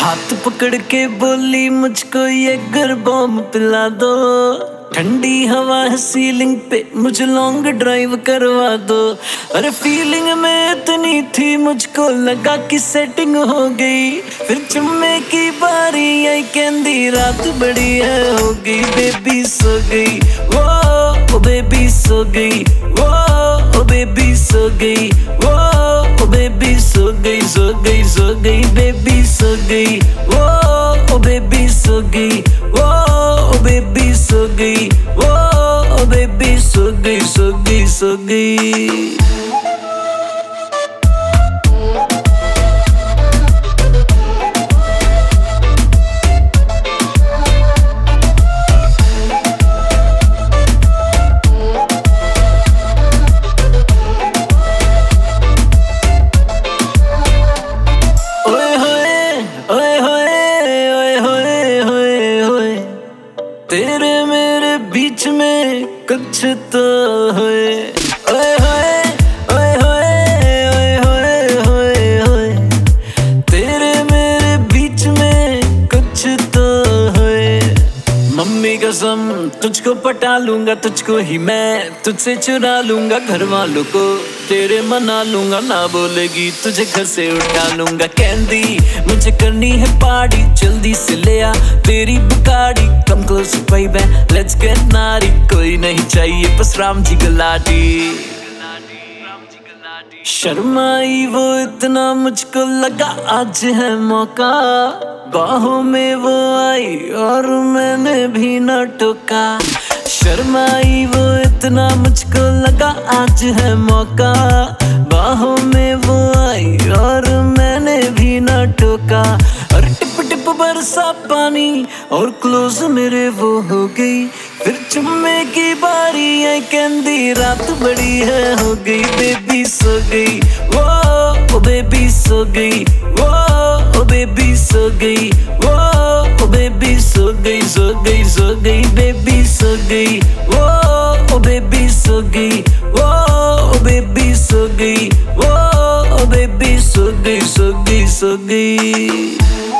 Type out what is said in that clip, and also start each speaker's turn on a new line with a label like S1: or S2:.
S1: हाथ पकड़ के बोली मुझको ये गर बॉम्ब पिला दो, ठंडी हवा है सीलिंग पे मुझे लॉन्ग ड्राइव करवा दो। अरे फीलिंग में इतनी थी मुझको लगा कि सेटिंग हो गई, फिर चुम्मे की बारी आई कहंदी रात बड़ी है हो गई। बेबी सो गई वो बेबी सो गई वो बेबी सो गई वो बेबी सो गई सो गई सो गई बेबी सो गई वो बेबी सो गई वो बेबी सो गई वो बेबी सो गई सो गई सो गई। तेरे मेरे बीच में कुछ तो है, ओए होए ओए होए ओए होए होए, तेरे मेरे बीच में कुछ तो है। मम्मी कसम तुझको पटा लूंगा, तुझको ही मैं तुझसे चुरा लूंगा, घर वालों को तेरे मना लूंगा, ना बोलेगी तुझे घर से उठा लूंगा। कहंदी मुझे करनी है पार्टी जल्दी से ले आ तेरी बुगाड़ी, come close baby let's get नारी, कोई नहीं चाहिए बस राम जी गलाटी। शर्माई वो इतना मुझको लगा आज है मौका, बाहों में वो आई और मैंने भी न टोका। शर्माई वो इतना मुझको लगा आज है मौका, बाहों में वो आई और मैंने भी न टोका। और टिप टिप बरसा पानी और क्लोज मेरे वो हो गई, फिर चुम्मे की बारी आई कहंदी रात बड़ी है हो गई। बेबी सो गई वो बेबी सो गई वो बेबी सो गई वो बेबी सो गई सो गई सो गई बेबी सो गई वो बेबी सो गई वो बेबी सो गई वो बेबी सो गई सो गई सो गई।